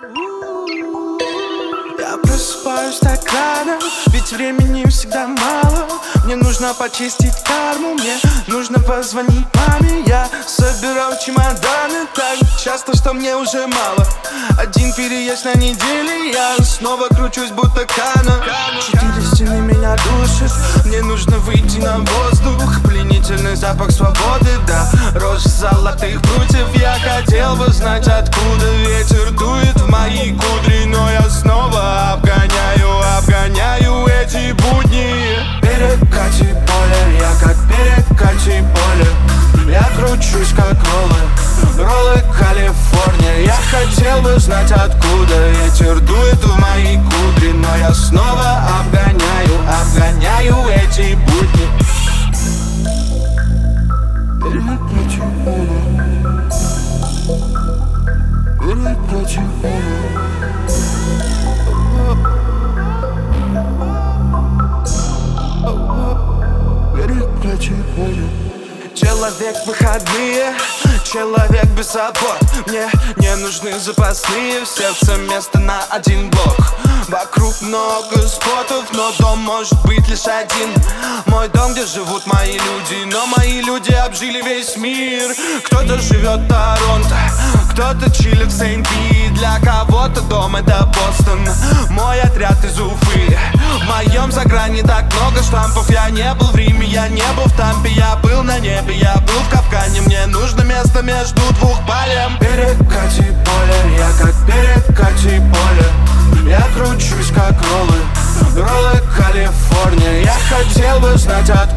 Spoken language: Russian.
Я просыпаюсь так рано, ведь времени всегда мало. Мне нужно почистить карму, мне нужно позвонить маме. Я собираю чемоданы так часто, что мне уже мало. Один переезд на неделе, я снова кручусь, будто Кана. 4 стены меня душат, мне нужно выйти на воздух. Пленительный запах свободы, да, рожь золотых прутьев. Я хотел бы знать, откуда ветер дует в мои кудри, но я снова обгоняю эти будни. Перекати поле, я как перекати поле. Я кручусь как роллы Калифорния. Я хотел бы знать, откуда ветер дует в мои кудри, но я снова обгоняю эти будни. Перекати поле, перекати поле. Человек в выходные, человек без забот. Мне не нужны запасные, в сердце место на один блок. Вокруг много спотов, но дом может быть лишь один. Мой дом, где живут мои люди, но мои люди обжили весь мир. Кто-то живет в Торонто, кто-то чилит в Сент-Пи. Для кого-то дом это Бостон, мой отряд из Уфы. В моем загране так много штампов. Я не был в Риме, я не был в Тампе. Я был на небе, я был в капкане. Мне нужно место между двух палем. Перекати поле, я как перекати поле. Я кручусь как роллы Калифорния. Я хотел бы знать, откуда